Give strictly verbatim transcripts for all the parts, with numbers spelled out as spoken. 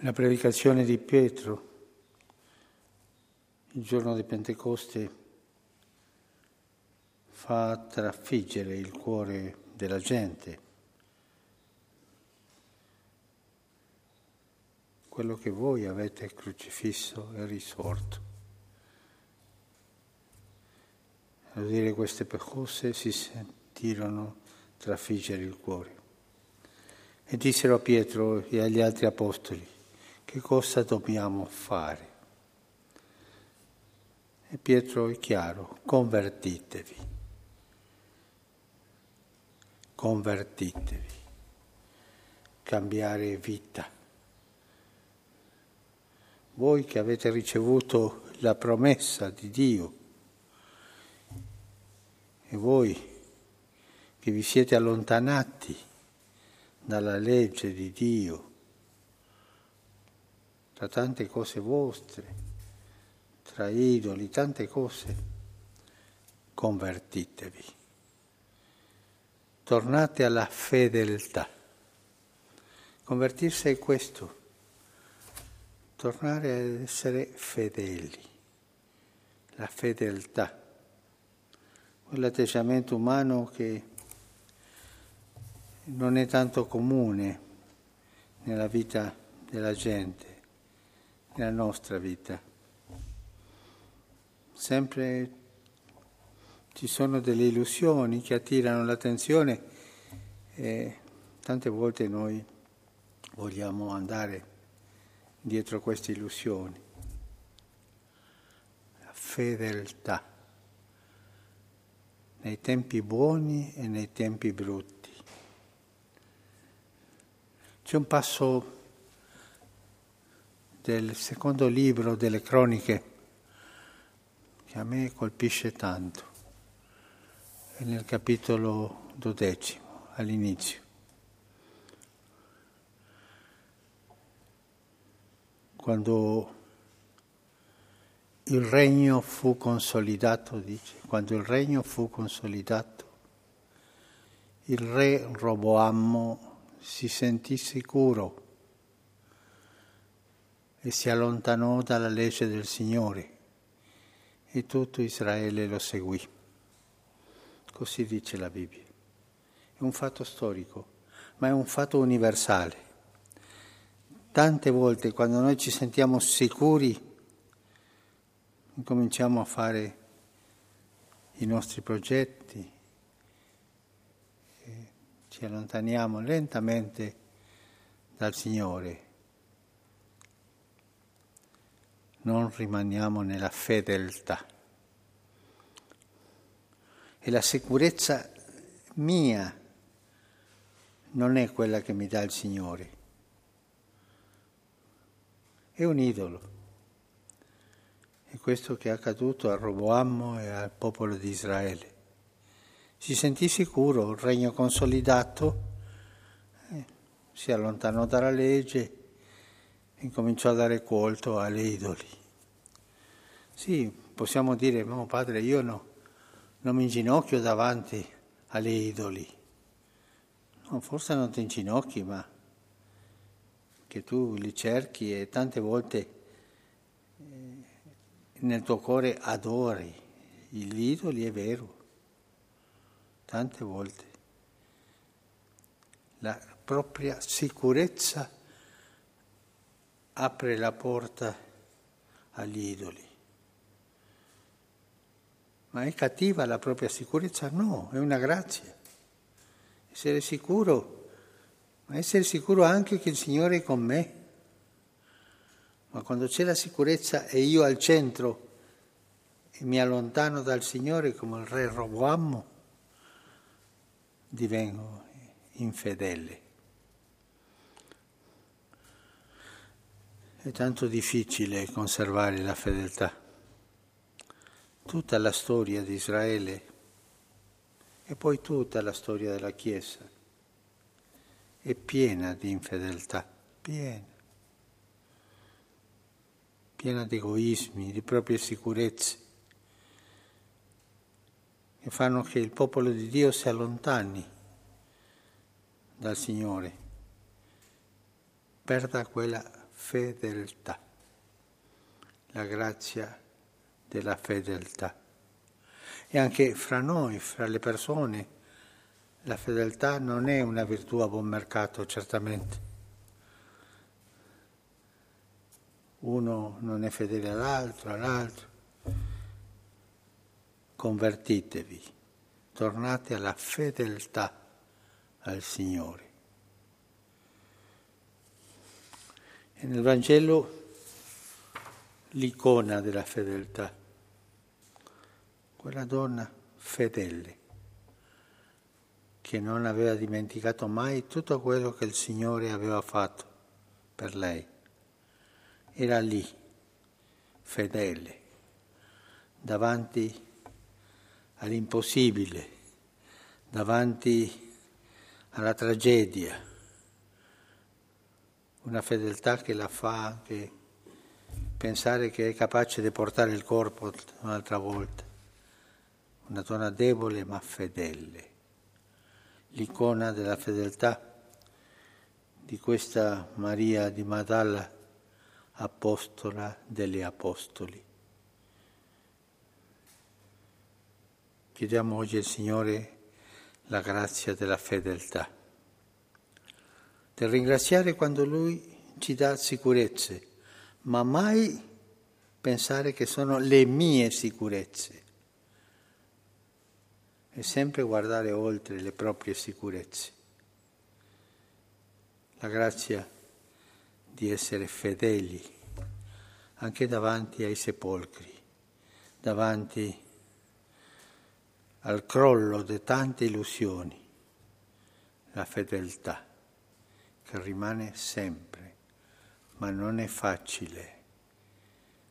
La predicazione di Pietro, il giorno di Pentecoste, fa trafiggere il cuore della gente. Quello che voi avete crocifisso è risorto. A dire queste cose si sentirono trafiggere il cuore. E dissero a Pietro e agli altri apostoli: che cosa dobbiamo fare? E Pietro è chiaro: convertitevi. Convertitevi. Cambiare vita. Voi che avete ricevuto la promessa di Dio e voi che vi siete allontanati dalla legge di Dio, tra tante cose vostre, tra idoli, tante cose, convertitevi. Tornate alla fedeltà. Convertirsi è questo, tornare ad essere fedeli, la fedeltà, quell'atteggiamento umano che non è tanto comune nella vita della gente, nella nostra vita. Sempre ci sono delle illusioni che attirano l'attenzione e tante volte noi vogliamo andare dietro queste illusioni. La fedeltà nei tempi buoni e nei tempi brutti. C'è un passo del secondo libro delle Croniche che a me colpisce tanto, è nel capitolo dodicesimo, all'inizio. Quando il regno fu consolidato, dice, quando il regno fu consolidato, il re Roboammo si sentì sicuro e si allontanò dalla legge del Signore e tutto Israele lo seguì. Così dice la Bibbia. È un fatto storico, ma è un fatto universale. Tante volte quando noi ci sentiamo sicuri, incominciamo a fare i nostri progetti, e ci allontaniamo lentamente dal Signore. Non rimaniamo nella fedeltà. E la sicurezza mia non è quella che mi dà il Signore. È un idolo. È questo che è accaduto a Roboammo e al popolo di Israele. Si sentì sicuro, il regno consolidato, eh, si allontanò dalla legge e incominciò a dare culto alle idoli. Sì, possiamo dire, no padre, io no, non mi inginocchio davanti alle idoli. No, forse non ti inginocchi, ma che tu li cerchi e tante volte eh, nel tuo cuore adori gli idoli, è vero, tante volte. La propria sicurezza apre la porta agli idoli. Ma è cattiva la propria sicurezza? No, è una grazia. Essere sicuro, ma essere sicuro anche che il Signore è con me. Ma quando c'è la sicurezza e io al centro e mi allontano dal Signore come il re Roboammo, divengo infedele. È tanto difficile conservare la fedeltà. Tutta la storia di Israele e poi tutta la storia della Chiesa è piena di infedeltà, piena, piena di egoismi, di proprie sicurezze, che fanno che il popolo di Dio si allontani dal Signore, perda quella fedeltà, la grazia della fedeltà. E anche fra noi, fra le persone, la fedeltà non è una virtù a buon mercato, certamente. Uno non è fedele all'altro, all'altro. Convertitevi, tornate alla fedeltà al Signore. E nel Vangelo l'icona della fedeltà, quella donna fedele, che non aveva dimenticato mai tutto quello che il Signore aveva fatto per lei. Era lì, fedele, davanti all'impossibile, davanti alla tragedia. Una fedeltà che la fa anche pensare che è capace di portare il corpo un'altra volta. Una donna debole ma fedele. L'icona della fedeltà di questa Maria di Magdala, apostola degli apostoli. Chiediamo oggi al Signore la grazia della fedeltà, del ringraziare quando Lui ci dà sicurezze, ma mai pensare che sono le mie sicurezze, e sempre guardare oltre le proprie sicurezze. La grazia di essere fedeli anche davanti ai sepolcri, davanti al crollo di tante illusioni, la fedeltà che rimane sempre, ma non è facile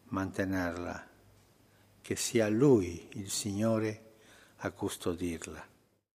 mantenerla, che sia Lui, il Signore, a custodirla.